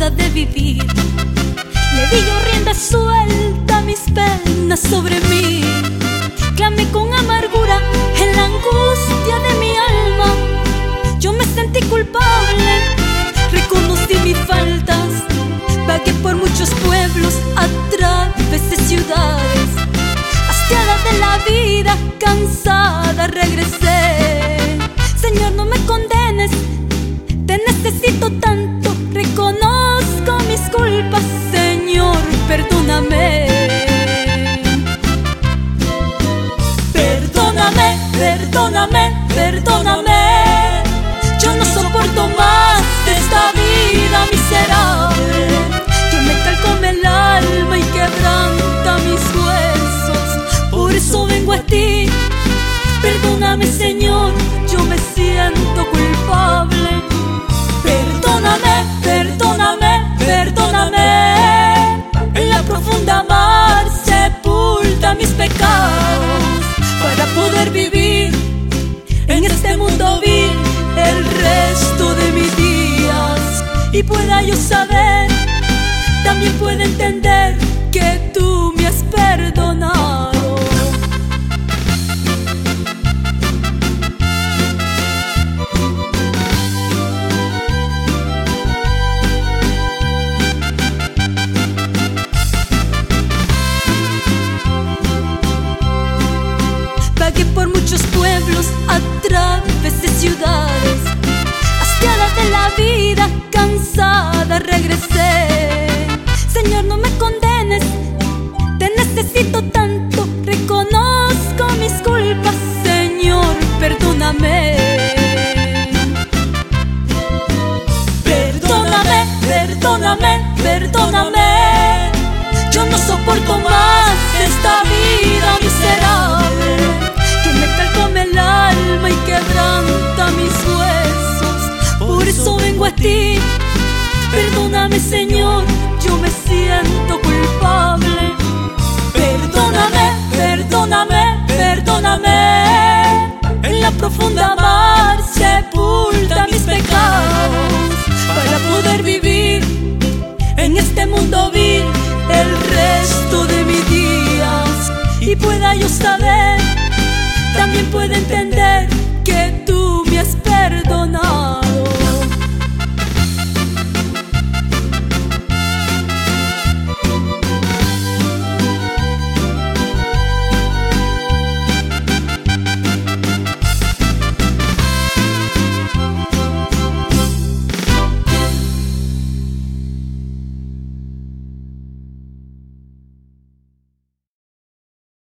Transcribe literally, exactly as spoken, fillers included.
cansada de vivir. Le di yo rienda suelta a mis penas sobre mí. Clamé con amargura en la angustia de mi alma. Yo me sentí culpable, reconocí mis faltas. Vagué por muchos pueblos, atravesé ciudades. Hastiada de la vida, cansada regresé. Señor, no me condenes, te necesito tanto. Reconozco mis culpas, Señor, perdóname. Perdóname, perdóname, perdóname. Yo no soporto más esta vida miserable que me calcome el alma y quebranta mis huesos. Por eso vengo a ti. Perdóname, Señor, yo me siento culpable. Perdóname, perdóname, perdóname. En la profunda mar sepulta mis pecados para poder vivir en este mundo vil el resto de mis días. Y pueda yo saber, también pueda entender que tú me has perdonado. Vagué por muchos pueblos, atravesé ciudades. Hastiada de la vida, cansada regresé. Señor, no me condenes, te necesito tanto. Reconozco mis culpas, Señor, perdóname. Perdóname, perdóname, perdóname. Yo no soporto más esta vida miserable que me calcome el alma y quebranta mis huesos. Por eso vengo a ti. Perdóname, Señor, yo me siento culpable. Perdóname, perdóname, perdóname. En la profunda mar